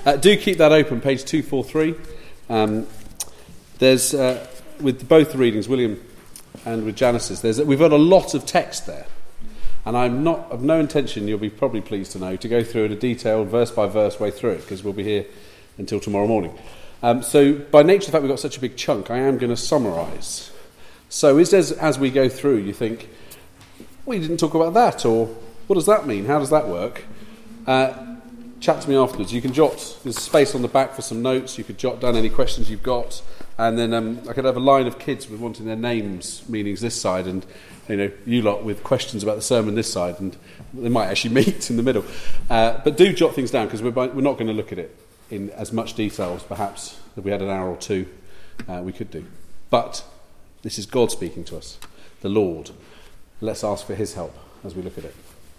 Do keep that open, page 243. There's, with both readings, William and with Janice's, we've got a lot of text there. And I've no intention, you'll be probably pleased to know, to go through in a detailed verse-by-verse way through it, because we'll be here until tomorrow morning. So by nature of the fact we've got such a big chunk, I am going to summarise. So as we go through, you think, we didn't talk about that, or what does that mean? How does that work? Chat to me afterwards. You can there's space on the back for some notes, you could jot down any questions you've got, and then I could have a line of kids with wanting their names, meanings this side, and you lot with questions about the sermon this side, and they might actually meet in the middle. But do jot things down, because we're not going to look at it in as much detail as perhaps if we had an hour or two we could do. But this is God speaking to us, the Lord. Let's ask for his help as we look at it.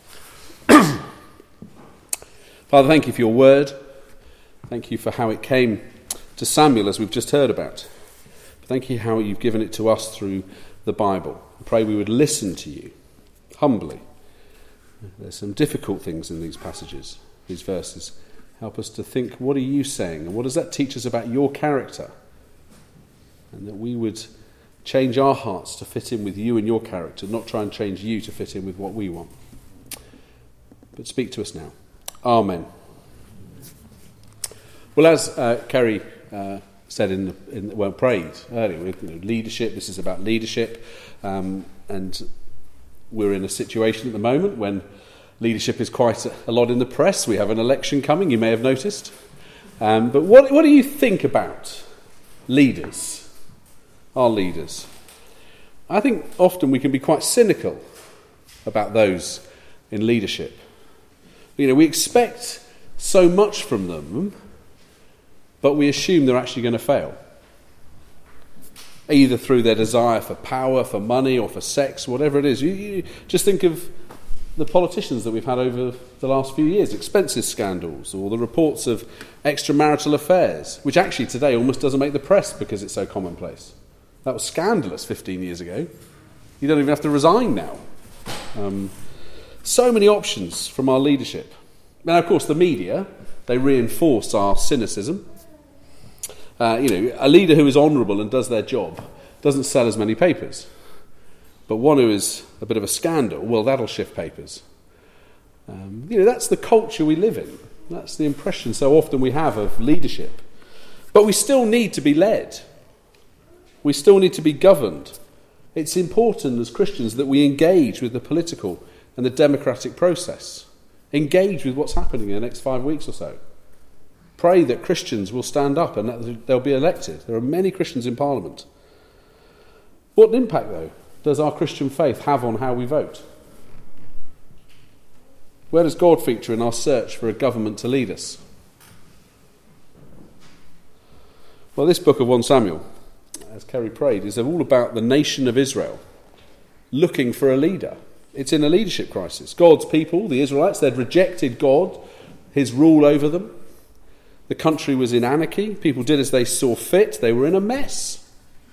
Father, thank you for your word. Thank you for how it came to Samuel, as we've just heard about. Thank you how you've given it to us through the Bible. I pray we would listen to you humbly. There's some difficult things in these passages, these verses. Help us to think, what are you saying? And what does that teach us about your character? And that we would change our hearts to fit in with you and your character, not try and change you to fit in with what we want. But speak to us now. Amen. Well, as Kerry said prayed earlier, leadership. This is about leadership, and we're in a situation at the moment when leadership is quite a lot in the press. We have an election coming, you may have noticed. But what do you think about leaders? Our leaders. I think often we can be quite cynical about those in leadership. We expect so much from them, but we assume they're actually going to fail. Either through their desire for power, for money, or for sex, whatever it is. You just think of the politicians that we've had over the last few years, expenses scandals, or the reports of extramarital affairs, which actually today almost doesn't make the press because it's so commonplace. That was scandalous 15 years ago. You don't even have to resign now. So many options from our leadership. Now, of course, the media, they reinforce our cynicism. A leader who is honourable and does their job doesn't sell as many papers. But one who is a bit of a scandal, well, that'll shift papers. That's the culture we live in. That's the impression so often we have of leadership. But we still need to be led. We still need to be governed. It's important as Christians that we engage with the political and the democratic process. Engage with what's happening in the next 5 weeks or so. Pray that Christians will stand up and that they'll be elected. There are many Christians in Parliament. What impact, though, does our Christian faith have on how we vote? Where does God feature in our search for a government to lead us? Well, this book of 1 Samuel, as Kerry prayed, is all about the nation of Israel looking for a leader. It's in a leadership crisis. God's people, the Israelites, they'd rejected God, his rule over them. The country was in anarchy. People did as they saw fit. They were in a mess.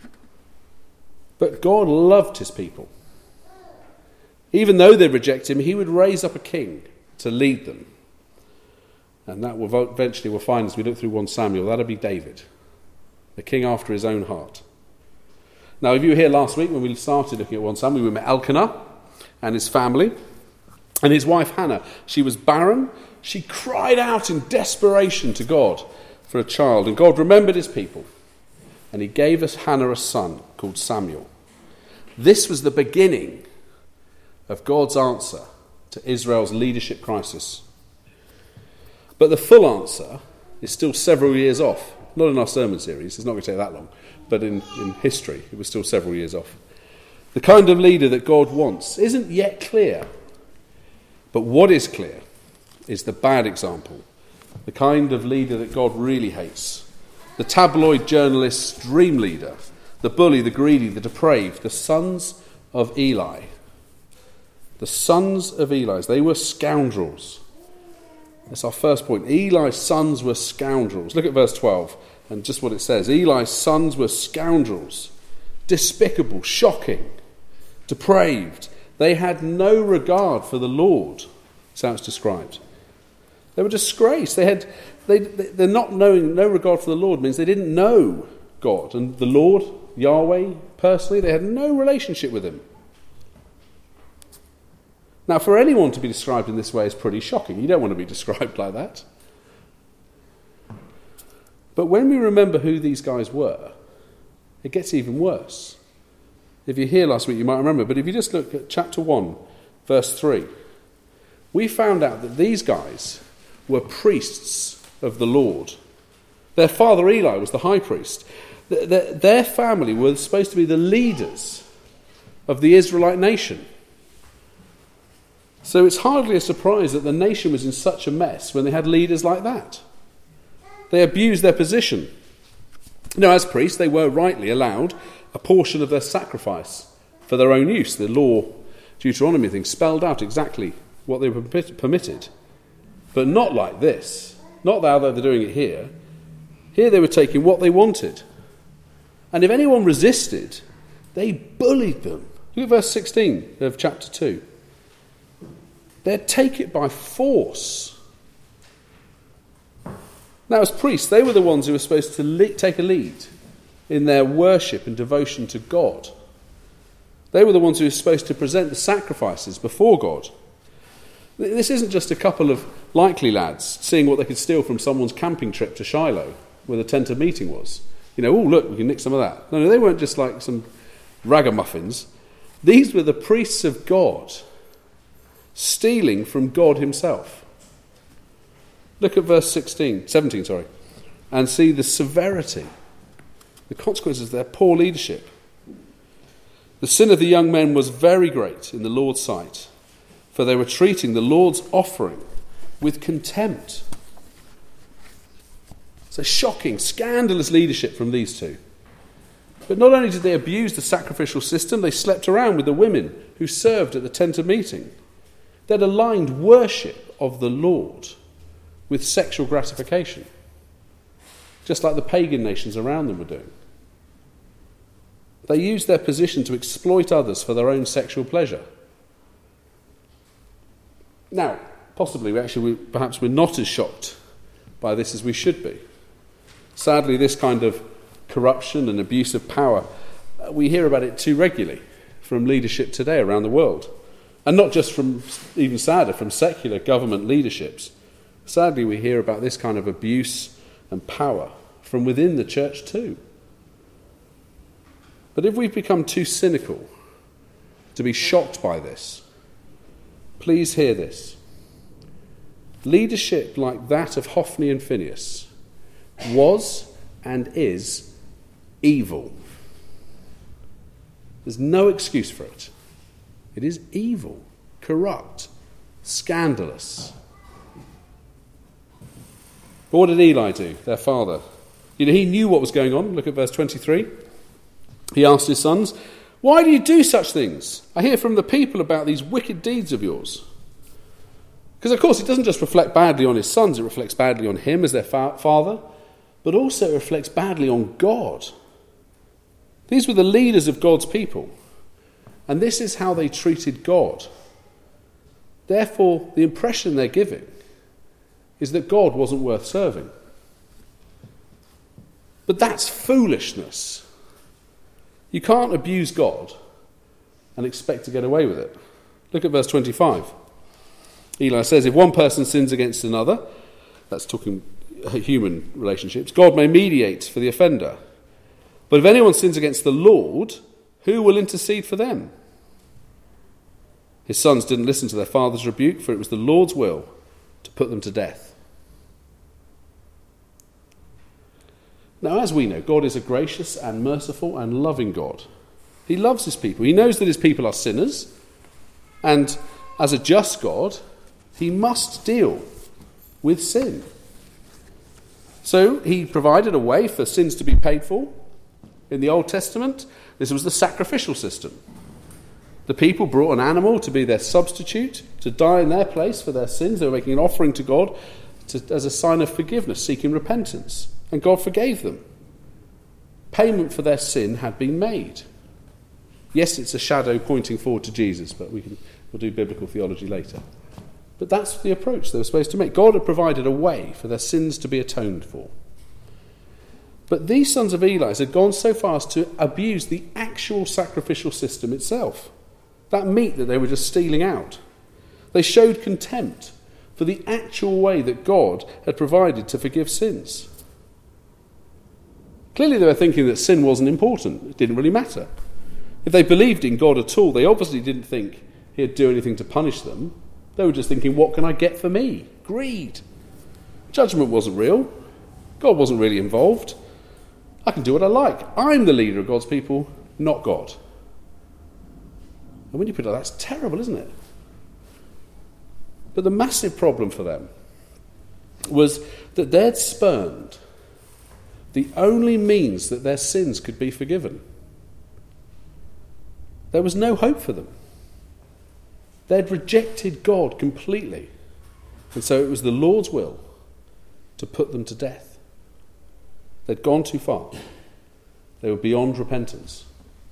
But God loved his people. Even though they rejected him, he would raise up a king to lead them. And that will eventually we'll find as we look through 1 Samuel, that'll be David, the king after his own heart. Now, if you were here last week when we started looking at 1 Samuel, we met Elkanah and his family, and his wife Hannah. She was barren. She cried out in desperation to God for a child, and God remembered his people, and he gave us Hannah a son called Samuel. This was the beginning of God's answer to Israel's leadership crisis. But the full answer is still several years off. Not in our sermon series, it's not going to take that long, but in history, it was still several years off. The kind of leader that God wants isn't yet clear. But what is clear is the bad example, the kind of leader that God really hates. The tabloid journalist's dream leader, the bully, the greedy, the depraved, the sons of Eli. The sons of Eli, they were scoundrels. That's our first point. Eli's sons were scoundrels. Look at verse 12 and just what it says. Eli's sons were scoundrels, despicable, shocking, depraved. They had no regard for the Lord. That's how it's described. They were disgraced. They had they're not knowing, no regard for the Lord means they didn't know God. And the Lord, Yahweh, personally, they had no relationship with him. Now, for anyone to be described in this way is pretty shocking. You don't want to be described like that. But when we remember who these guys were, it gets even worse. If you're here last week, you might remember. But if you just look at chapter 1, verse 3, we found out that these guys were priests of the Lord. Their father Eli was the high priest. Their family were supposed to be the leaders of the Israelite nation. So it's hardly a surprise that the nation was in such a mess when they had leaders like that. They abused their position. Now, as priests, they were rightly allowed a portion of their sacrifice for their own use. The law, Deuteronomy thing, spelled out exactly what they were permitted. But not like this. Not how they're doing it here. Here they were taking what they wanted. And if anyone resisted, they bullied them. Look at verse 16 of chapter 2. They'd take it by force. Now, as priests, they were the ones who were supposed to take a lead in their worship and devotion to God. They were the ones who were supposed to present the sacrifices before God. This isn't just a couple of likely lads seeing what they could steal from someone's camping trip to Shiloh, where the tent of meeting was. You know, oh, look, we can nick some of that. No, they weren't just like some ragamuffins. These were the priests of God, stealing from God himself. Look at verse 17, and see the severity, the consequences of their poor leadership. The sin of the young men was very great in the Lord's sight, for they were treating the Lord's offering with contempt. So shocking, scandalous leadership from these two. But not only did they abuse the sacrificial system, they slept around with the women who served at the tent of meeting. They'd aligned worship of the Lord with sexual gratification, just like the pagan nations around them were doing. They used their position to exploit others for their own sexual pleasure. Now, possibly, perhaps we're not as shocked by this as we should be. Sadly, this kind of corruption and abuse of power, we hear about it too regularly from leadership today around the world. And not just from, even sadder, from secular government leaderships. Sadly, we hear about this kind of abuse and power from within the church too. But if we've become too cynical to be shocked by this, please hear this. Leadership like that of Hophni and Phinehas was and is evil. There's no excuse for it. It is evil, corrupt, scandalous. But what did Eli do, their father? He knew what was going on. Look at verse 23. He asked his sons, "Why do you do such things? I hear from the people about these wicked deeds of yours." Because, of course, it doesn't just reflect badly on his sons, it reflects badly on him as their father, but also it reflects badly on God. These were the leaders of God's people, and this is how they treated God. Therefore, the impression they're giving is that God wasn't worth serving. But that's foolishness. You can't abuse God and expect to get away with it. Look at verse 25. Eli says, if one person sins against another, that's talking human relationships, God may mediate for the offender. But if anyone sins against the Lord, who will intercede for them? His sons didn't listen to their father's rebuke, for it was the Lord's will to put them to death. Now, as we know, God is a gracious and merciful and loving God. He loves his people. He knows that his people are sinners, and as a just God, he must deal with sin. So he provided a way for sins to be paid for. In the Old Testament, this was the sacrificial system. The people brought an animal to be their substitute, to die in their place for their sins. They were making an offering to God as a sign of forgiveness, seeking repentance. And God forgave them. Payment for their sin had been made. Yes, it's a shadow pointing forward to Jesus, but we'll do biblical theology later. But that's the approach they were supposed to make. God had provided a way for their sins to be atoned for. But these sons of Eli had gone so far as to abuse the actual sacrificial system itself. That meat that they were just stealing out. They showed contempt for the actual way that God had provided to forgive sins. Clearly they were thinking that sin wasn't important. It didn't really matter. If they believed in God at all, they obviously didn't think he'd do anything to punish them. They were just thinking, what can I get for me? Greed. Judgment wasn't real. God wasn't really involved. I can do what I like. I'm the leader of God's people, not God. And when you put it, that's terrible, isn't it? But the massive problem for them was that they'd spurned the only means that their sins could be forgiven. There was no hope for them. They'd rejected God completely. And so it was the Lord's will to put them to death. They'd gone too far. They were beyond repentance.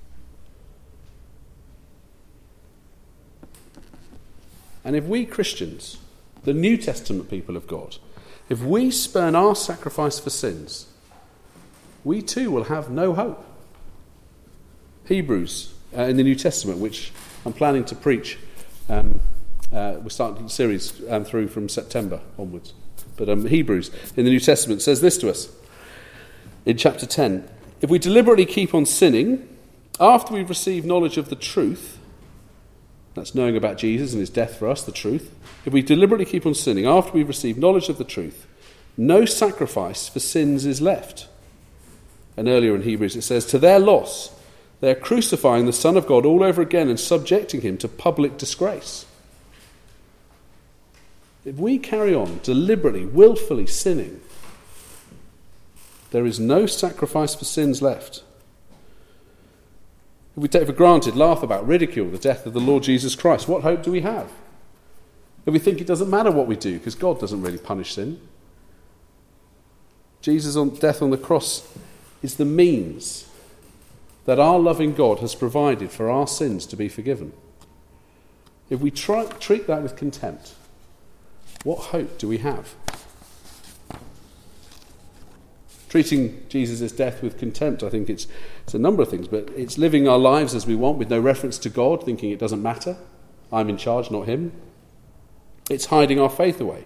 And if we Christians, the New Testament people of God, if we spurn our sacrifice for sins, we too will have no hope. Hebrews in the New Testament, which I'm planning to preach, we're starting the series through from September onwards. But Hebrews in the New Testament says this to us in chapter 10. If we deliberately keep on sinning, after we've received knowledge of the truth, that's knowing about Jesus and his death for us, the truth. If we deliberately keep on sinning after we've received knowledge of the truth, no sacrifice for sins is left. And earlier in Hebrews it says, to their loss, they are crucifying the Son of God all over again and subjecting him to public disgrace. If we carry on deliberately, willfully sinning, there is no sacrifice for sins left. If we take for granted, laugh about, ridicule the death of the Lord Jesus Christ, what hope do we have? If we think it doesn't matter what we do because God doesn't really punish sin. Jesus' death on the cross is the means that our loving God has provided for our sins to be forgiven. If we treat that with contempt, what hope do we have? Treating Jesus' death with contempt, I think it's a number of things, but it's living our lives as we want with no reference to God, thinking it doesn't matter. I'm in charge, not him. It's hiding our faith away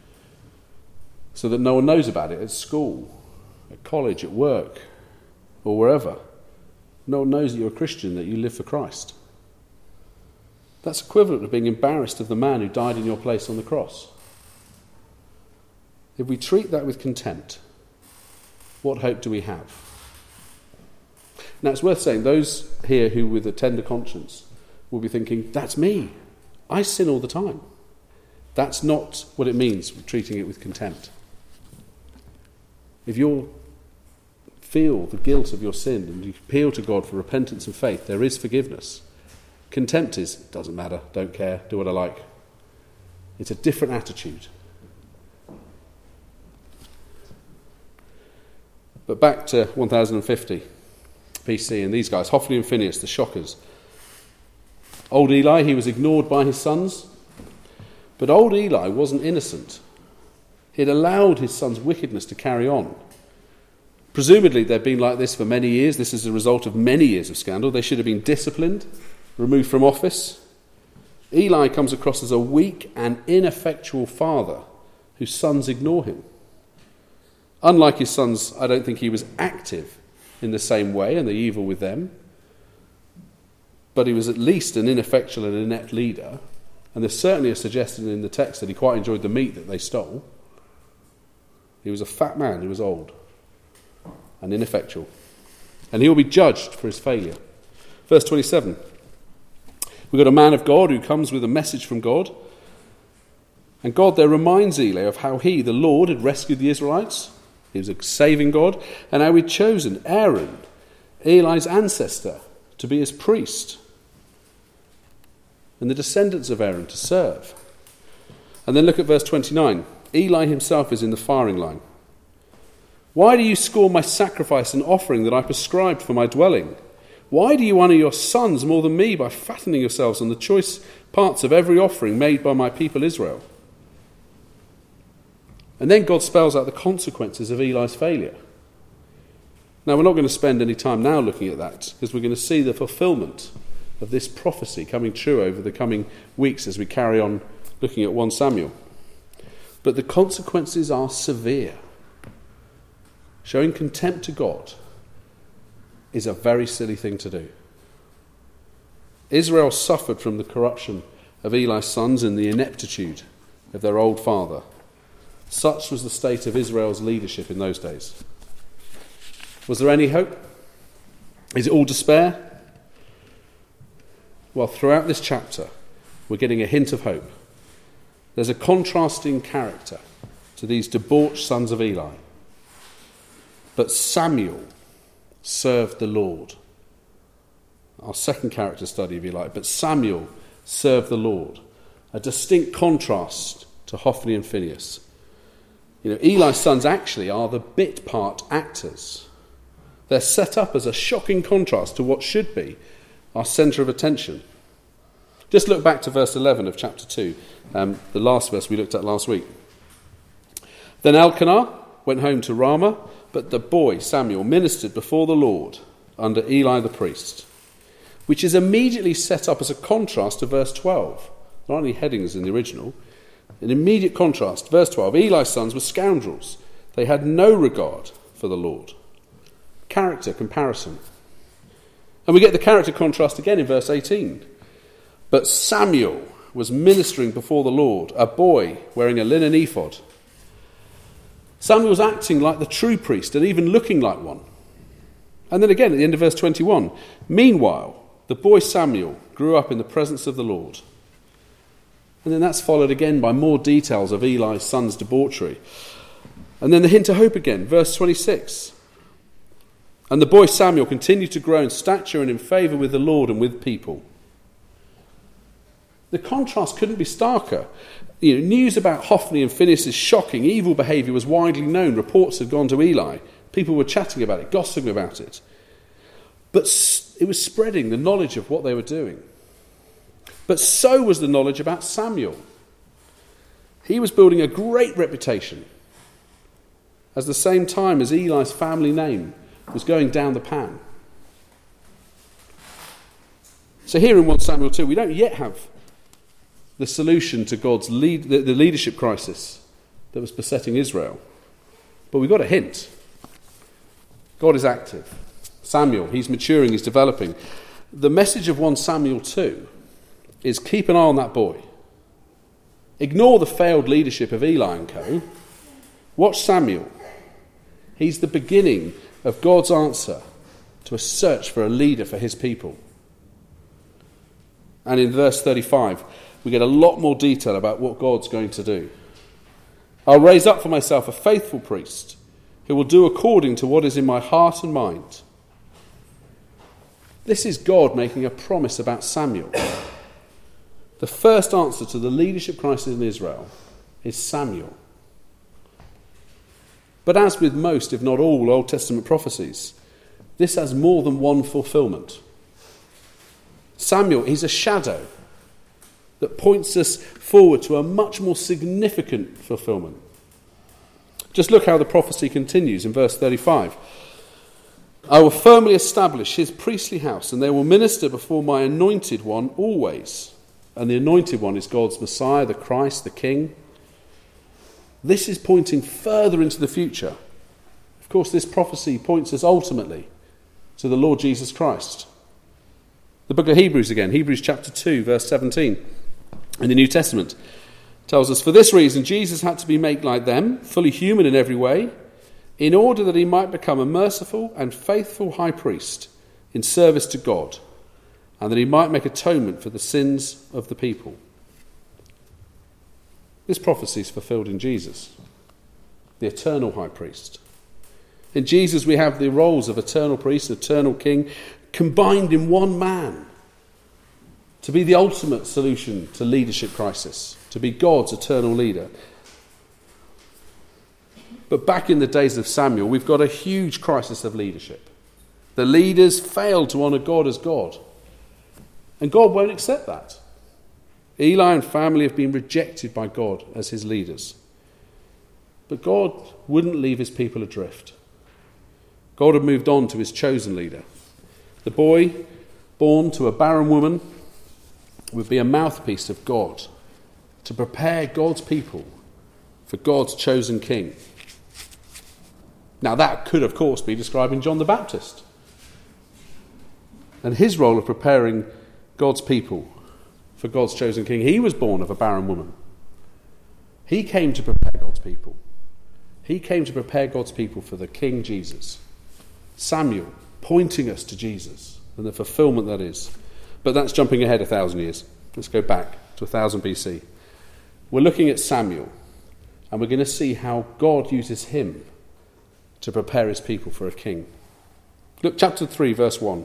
so that no one knows about it at school, at college, at work, or wherever. No one knows that you're a Christian, that you live for Christ. That's equivalent to being embarrassed of the man who died in your place on the cross. If we treat that with contempt, what hope do we have? Now it's worth saying, those here who with a tender conscience will be thinking, that's me. I sin all the time. That's not what it means, treating it with contempt. If you feel the guilt of your sin and you appeal to God for repentance and faith, there is forgiveness. Contempt is, doesn't matter, don't care, do what I like. It's a different attitude. But back to 1050 BC and these guys, Hophni and Phinehas, the shockers. Old Eli, he was ignored by his sons. But old Eli wasn't innocent. He had allowed his son's wickedness to carry on. Presumably they'd been like this for many years. This is a result of many years of scandal. They should have been disciplined, removed from office. Eli comes across as a weak and ineffectual father whose sons ignore him. Unlike his sons, I don't think he was active in the same way and the evil with them. But he was at least an ineffectual and inept leader. And there's certainly a suggestion in the text that he quite enjoyed the meat that they stole. He was a fat man who was old and ineffectual. And he will be judged for his failure. Verse 27. We've got a man of God who comes with a message from God. And God there reminds Eli of how he, the Lord, had rescued the Israelites. He was a saving God. And how he'd chosen Aaron, Eli's ancestor, to be his priest. And the descendants of Aaron to serve. And then look at verse 29. Eli himself is in the firing line. Why do you scorn my sacrifice and offering that I prescribed for my dwelling? Why do you honour your sons more than me by fattening yourselves on the choice parts of every offering made by my people Israel? And then God spells out the consequences of Eli's failure. Now, we're not going to spend any time now looking at that, because we're going to see the fulfilment of this prophecy coming true over the coming weeks as we carry on looking at 1 Samuel. But the consequences are severe. Showing contempt to God is a very silly thing to do. Israel suffered from the corruption of Eli's sons and the ineptitude of their old father. Such was the state of Israel's leadership in those days. Was there any hope? Is it all despair? Well, throughout this chapter, we're getting a hint of hope. There's a contrasting character to these debauched sons of Eli. But Samuel served the Lord. Our second character study, if you like. But Samuel served the Lord. A distinct contrast to Hophni and Phinehas. You know, Eli's sons actually are the bit part actors. They're set up as a shocking contrast to what should be our centre of attention. Just look back to verse 11 of chapter 2, the last verse we looked at last week. Then Elkanah went home to Ramah, but the boy Samuel ministered before the Lord under Eli the priest, which is immediately set up as a contrast to verse 12. There aren't any headings in the original. An immediate contrast. Verse 12, Eli's sons were scoundrels. They had no regard for the Lord. Character comparison. And we get the character contrast again in verse 18. But Samuel was ministering before the Lord, a boy wearing a linen ephod. Samuel was acting like the true priest and even looking like one. And then again at the end of verse 21, meanwhile, the boy Samuel grew up in the presence of the Lord. And then that's followed again by more details of Eli's son's debauchery. And then the hint of hope again, verse 26. And the boy Samuel continued to grow in stature and in favour with the Lord and with people. The contrast couldn't be starker. You know, news about Hophni and Phinehas' shocking evil behaviour was widely known. Reports had gone to Eli. People were chatting about it, gossiping about it. But it was spreading the knowledge of what they were doing. But so was the knowledge about Samuel. He was building a great reputation at the same time as Eli's family name was going down the pan. So here in 1 Samuel 2, we don't yet have the solution to God's the leadership crisis that was besetting Israel. But we've got a hint. God is active. Samuel, he's maturing, he's developing. The message of 1 Samuel 2 is keep an eye on that boy. Ignore the failed leadership of Eli and co. Watch Samuel. He's the beginning of God's answer to a search for a leader for his people. And in verse 35, we get a lot more detail about what God's going to do. I'll raise up for myself a faithful priest who will do according to what is in my heart and mind. This is God making a promise about Samuel. The first answer to the leadership crisis in Israel is Samuel. But as with most, if not all, Old Testament prophecies, this has more than one fulfillment. Samuel is a shadow that points us forward to a much more significant fulfillment. Just look how the prophecy continues in verse 35. I will firmly establish his priestly house, and they will minister before my anointed one always. And the anointed one is God's Messiah, the Christ, the King. This is pointing further into the future. Of course, this prophecy points us ultimately to the Lord Jesus Christ. The book of Hebrews again, Hebrews chapter 2, verse 17, in the New Testament, tells us, for this reason Jesus had to be made like them, fully human in every way, in order that he might become a merciful and faithful high priest in service to God, and that he might make atonement for the sins of the people. This prophecy is fulfilled in Jesus, the eternal high priest. In Jesus we have the roles of eternal priest, eternal king, combined in one man to be the ultimate solution to leadership crisis, to be God's eternal leader. But back in the days of Samuel, we've got a huge crisis of leadership. The leaders failed to honour God as God. And God won't accept that. Eli and family have been rejected by God as his leaders. But God wouldn't leave his people adrift. God had moved on to his chosen leader. The boy, born to a barren woman, would be a mouthpiece of God to prepare God's people for God's chosen king. Now that could, of course, be describing John the Baptist and his role of preparing God's people for God's chosen king. He was born of a barren woman. He came to prepare God's people. He came to prepare God's people for the King Jesus. Samuel pointing us to Jesus and the fulfillment that is. But that's jumping ahead 1,000 years. Let's go back to 1000 BC. We're looking at Samuel, and we're going to see how God uses him to prepare his people for a king. Look, chapter 3, verse 1.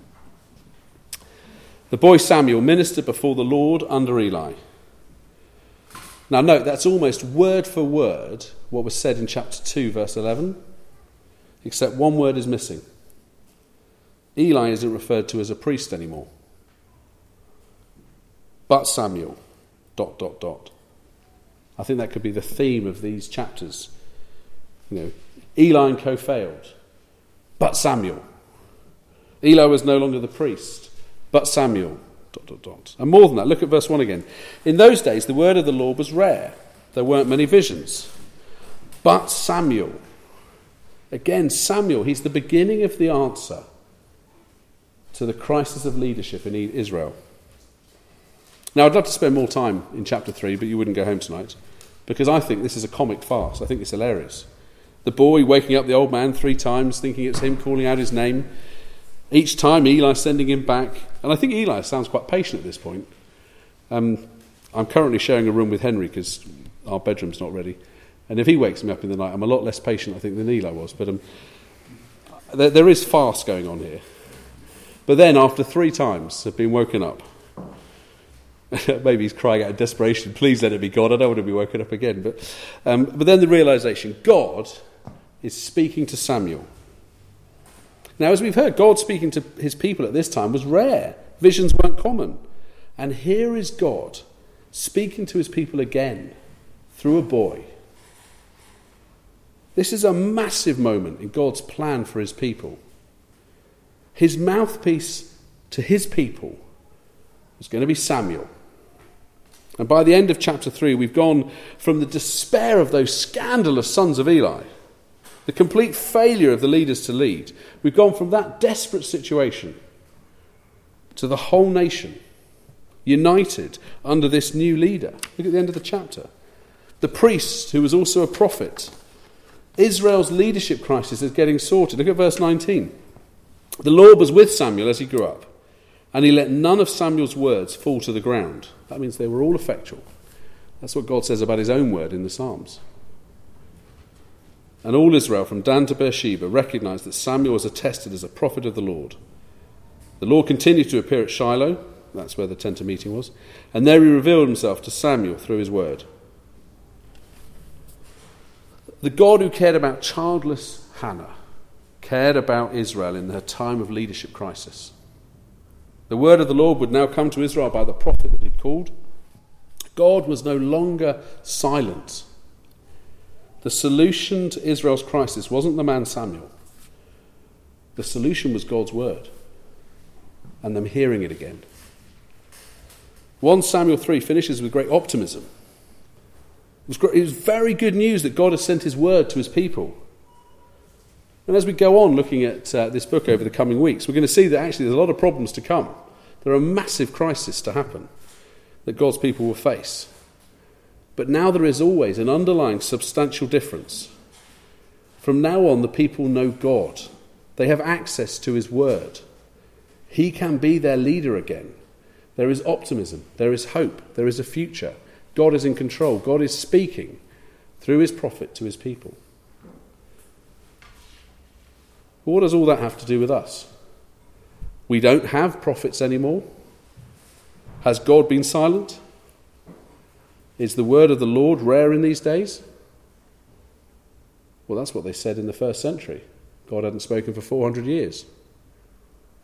The boy Samuel ministered before the Lord under Eli. Now note, that's almost word for word what was said in chapter 2, verse 11, except one word is missing. Eli isn't referred to as a priest anymore. But Samuel, ... I think that could be the theme of these chapters. Eli and co failed, but Samuel. Eli was no longer the priest, but Samuel, ... And more than that, look at verse 1 again. In those days, the word of the Lord was rare. There weren't many visions. But Samuel. Again, Samuel, he's the beginning of the answer to the crisis of leadership in Israel. Now, I'd love to spend more time in chapter 3, but you wouldn't go home tonight, because I think this is a comic farce. I think it's hilarious. The boy waking up the old man 3 times, thinking it's him calling out his name. Each time Eli sending him back. And I think Eli sounds quite patient at this point. I'm currently sharing a room with Henry because our bedroom's not ready. And if he wakes me up in the night, I'm a lot less patient, I think, than Eli was. But there is farce going on here. But then, after 3 times have been woken up, maybe he's crying out of desperation, please let it be God, I don't want to be woken up again. But then the realisation, God is speaking to Samuel. Now, as we've heard, God speaking to his people at this time was rare. Visions weren't common. And here is God speaking to his people again through a boy. This is a massive moment in God's plan for his people. His mouthpiece to his people was going to be Samuel. And by the end of chapter 3, we've gone from the despair of those scandalous sons of Eli, the complete failure of the leaders to lead. We've gone from that desperate situation to the whole nation united under this new leader. Look at the end of the chapter. The priest, who was also a prophet. Israel's leadership crisis is getting sorted. Look at verse 19. The Lord was with Samuel as he grew up, and he let none of Samuel's words fall to the ground. That means they were all effectual. That's what God says about his own word in the Psalms. And all Israel, from Dan to Beersheba, recognized that Samuel was attested as a prophet of the Lord. The Lord continued to appear at Shiloh, that's where the tent of meeting was, and there he revealed himself to Samuel through his word. The God who cared about childless Hannah cared about Israel in her time of leadership crisis. The word of the Lord would now come to Israel by the prophet that he'd called. God was no longer silent. The solution to Israel's crisis wasn't the man Samuel. The solution was God's word and them hearing it again. 1 Samuel 3 finishes with great optimism. It was very good news that God has sent his word to his people. And as we go on looking at this book over the coming weeks, we're going to see that actually there's a lot of problems to come. There are massive crises to happen that God's people will face. But now there is always an underlying substantial difference. From now on, the people know God. They have access to his word. He can be their leader again. There is optimism. There is hope. There is a future. God is in control. God is speaking through his prophet to his people. But what does all that have to do with us? We don't have prophets anymore. Has God been silent? Is the word of the Lord rare in these days? Well, that's what they said in the first century. God hadn't spoken for 400 years.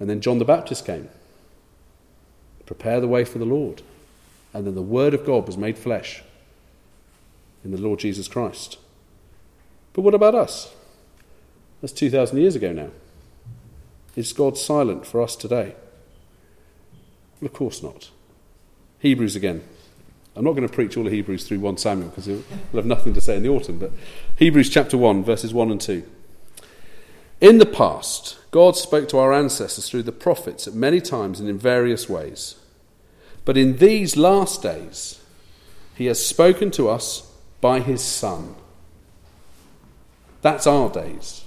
And then John the Baptist came. Prepare the way for the Lord. And then the Word of God was made flesh in the Lord Jesus Christ. But what about us? That's 2,000 years ago now. Is God silent for us today? Well, of course not. Hebrews again. I'm not going to preach all of Hebrews through 1 Samuel because we'll have nothing to say in the autumn, but Hebrews chapter 1, verses 1 and 2. In the past, God spoke to our ancestors through the prophets at many times and in various ways. But in these last days, he has spoken to us by his Son. That's our days.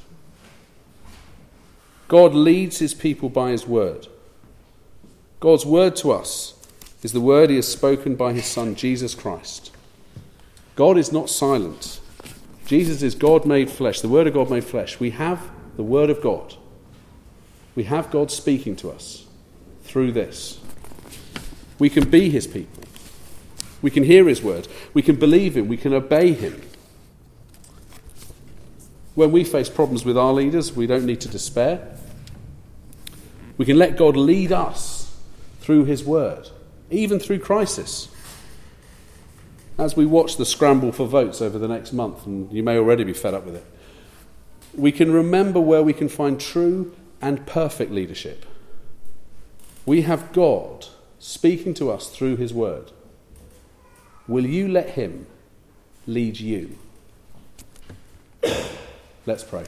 God leads his people by his word. God's word to us is the word he has spoken by his Son, Jesus Christ. God is not silent. Jesus is God made flesh, the word of God made flesh. We have the word of God. We have God speaking to us through this. We can be his people. We can hear his word. We can believe him. We can obey him. When we face problems with our leaders, we don't need to despair. We can let God lead us through his word, even through crisis. As we watch the scramble for votes over the next month, and you may already be fed up with it, we can remember where we can find true and perfect leadership. We have God speaking to us through his word. Will you let him lead you? Let's pray.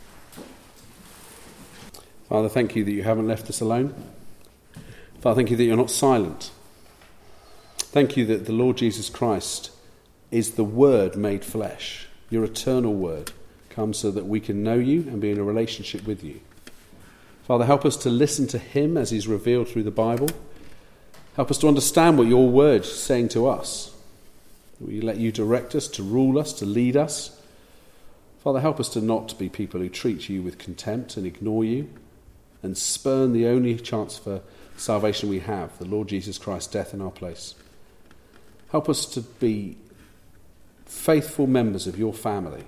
Father, thank you that you haven't left us alone. Father, thank you that you're not silent. Thank you that the Lord Jesus Christ is the Word made flesh. Your eternal Word comes so that we can know you and be in a relationship with you. Father, help us to listen to him as he's revealed through the Bible. Help us to understand what your word is saying to us. We let you direct us, to rule us, to lead us. Father, help us to not be people who treat you with contempt and ignore you and spurn the only chance for salvation we have, the Lord Jesus Christ's death in our place. Help us to be faithful members of your family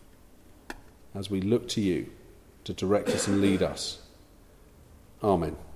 as we look to you to direct us and lead us. Amen.